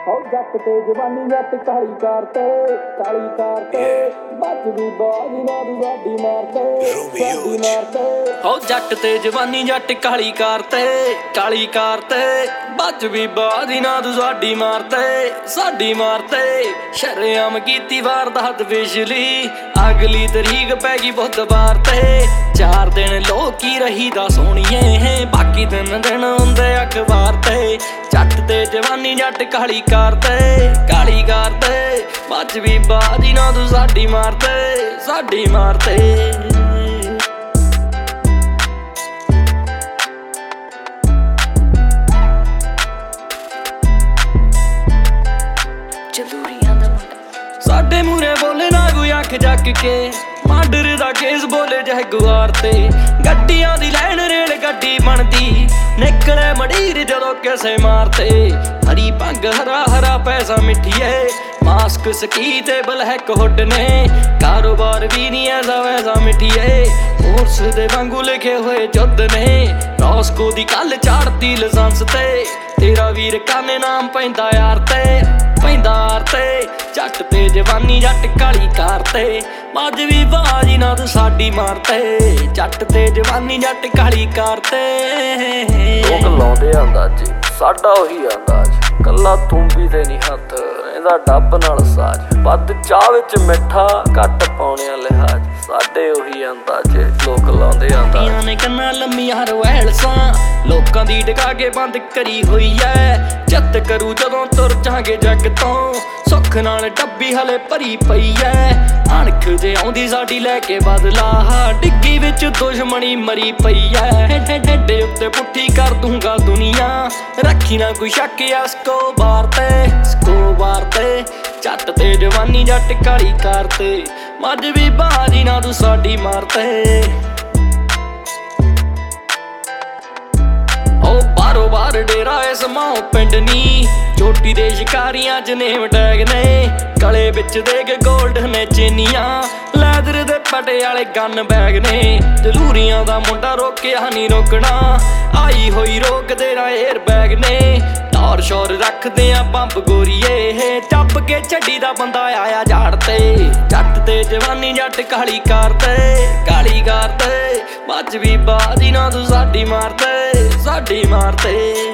जट ते जवानी जट काली करते बच भी बाजी ना तू साडी मारते जट ते जवानी जट काली करते बच भी बाजी ना तू साडी मारते शरेआम कीती वारदात पिछली अगली तरीक पै गई बुधवार ते 4 दिन लोकी रही दा सोहणीए बाकी दिन हुंदे अखबार ते जट ते जवानी जट काली करते बच भी बाजी ना तू साडी मारते साडे मूरे बोले ना कोई अख जग के मर्डर दा केस बोले जगुआर ते गड्डियां दी लैन रेल गड्डी बनदी निकले मडीर जदों किसे मारते हरी भंग हरा पैसा मिठिए मास्क सकी ते ब्लैक हुड ने कारोबार भी नहीं ऐसा वैसा मिठिए फोर्स दे वांगू लिखे हुए युद्ध ने रॉस्को दी कल चाड़ती लाइसेंस ते तेरा वीर काने नाम पैंदा यार ते जट ते जवानी जट काली करते बच भी बाजी ना तू साडी मारते जट ते जवानी जट काली करते लोग लाउंदे अंदाजे साडा ओही अंदाज कल्ला तूंबी ते नहीं हथ ਇਹਦਾ ਡੱਬ ਨਾਲ ਸਾਜ ਵੱਧ ਚਾਹ ਵਿੱਚ ਮਿੱਠਾ ਘੱਟ ਪਾਉਣਿਆ ਲਿਹਾਜ਼ ਸਾਡੇ ਉਹੀ ਅੰਦਾਜ਼ੇ ਲੋਕ ਲਾਉਂਦੇ ਆਂਦੀਆਂ ਨੇ ਕੰਨਾਂ ਲੰਮੀਆਂ ਰਵੈਲਸਾਂ ਲੋਕਾਂ ਦੀ ਡਕਾ ਕੇ ਬੰਦ ਕਰੀ ਹੋਈ ਐ ਚਿੱਤ ਕਰੂ ਜਦੋਂ ਤੁਰ ਜਾਗੇ ਜੱਗ ਤੋਂ ਸੁੱਖ ਨਾਲ ਡੱਬੀ ਹਲੇ ਭਰੀ ਪਈ ਐ ਅਣਖ ਜੇ ਆਉਂਦੀ ਸਾਡੀ ਲੈ ਕੇ ਬਦਲਾ ਡਿੱਗੀ ਵਿੱਚ ਦੁਸ਼ਮਣੀ ਮਰੀ ਪਈ ਐ ਢਿੱਡੇ ਉੱਤੇ ਪੁੱਠੀ ਕਰ ਦੂੰਗਾ ਦੁਨੀਆ ਰੱਖੀ ਨਾ ਕੋਈ ਸ਼ੱਕ ਸਕੋਬਾਰ ਤੇ ਜੱਟ ਤੇ ਜਵਾਨੀ ਜੱਟ ਕਾਲੀ ਕਰਤੇ ਮੱਝ ਵੀ ਬਾਜੀ ਨਾ ਤੂੰ ਸਾਡੀ ਮਾਰਤੇ ਉਹ ਬਾਰੋ ਬਾਰ ਡੇਰਾ ਇਸ ਮਾਂ ਪਿੰਡ ਨੀ ਚੋਟੀ ਦੇ ਸ਼ਿਕਾਰੀਆਂ ਚ ਨੇਮ ਟੈਗ ਨੇ ਗਲੇ ਵਿੱਚ ਦੇ ਕੇ ਗੋਲਡ ਨੇ ਚੇਨੀਆਂ ਲੈਦਰ ਦੇ ਪਟੇ ਵਾਲੇ ਗਨ ਬੈਗ ਨੇ ਜਲੂਰੀਆਂ ਦਾ ਮੁੰਡਾ ਰੋਕਿਆ ਨਹੀਂ ਰੋਕਣਾ ਆਈ ਹੋਈ ਰੋਕ ਤੇਰਾ ਏਅਰ ਬੈਗ ਨੇ ਟੌਰ ਸ਼ੋਰ ਰੱਖਦੇ ਆ ਬੰਬ ਗੋਰੀਏ ਚੱਪ ਕੇ ਛੱਡੀ ਦਾ ਬੰਦਾ ਆਇਆ ਝਾੜ ਤੇ ਜੱਟ ਤੇ ਜਵਾਨੀ ਜੱਟ ਕਾਲੀ ਕਰਤੇ ਬਚ ਵੀ ਬਾਜੀ ਨਾ ਤੂੰ ਸਾਡੀ ਮਾਰਤੇ